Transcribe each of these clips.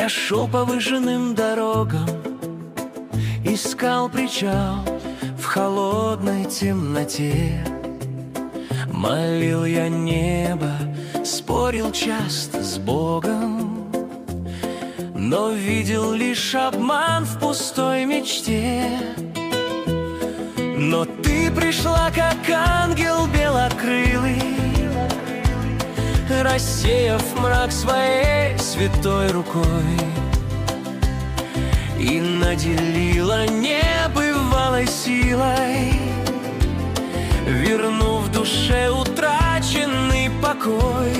Я шел по выжженным дорогам, искал причал в холодной темноте. Молил я небо, спорил часто с Богом, но видел лишь обман в пустой мечте. Но ты пришла, как ангел белокрылый, рассеяв мрак своей святой рукой, и наделила небывалой силой, вернув душе утраченный покой.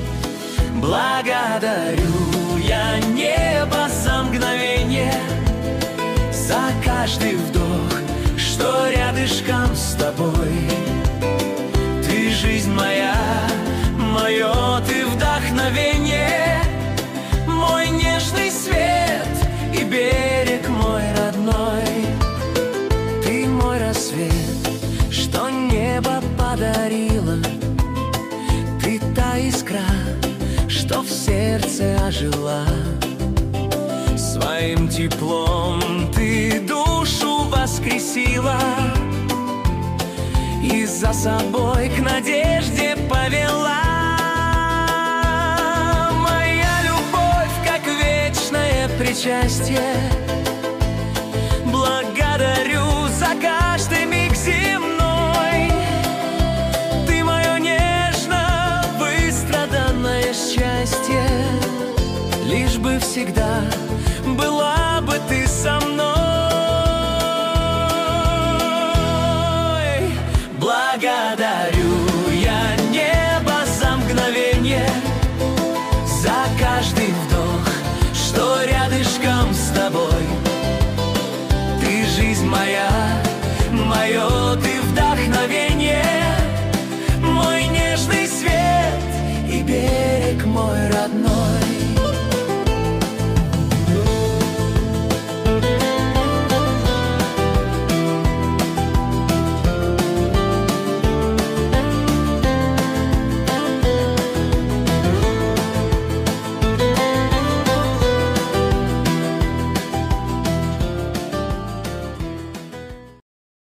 Благодарю я небо за мгновение, за каждый вдох, что рядышком с тобой. Ты жизнь моя, мое ты вдохновение, мой нежный свет и берег мой родной. Ты мой рассвет, что небо подарило, ты та искра, что в сердце ожила. Своим теплом ты душу воскресила и за собой к надежде повела. Моя любовь, как вечное причастие, благодарю за каждый миг земной. Ты мое нежно выстраданное счастье, лишь бы всегда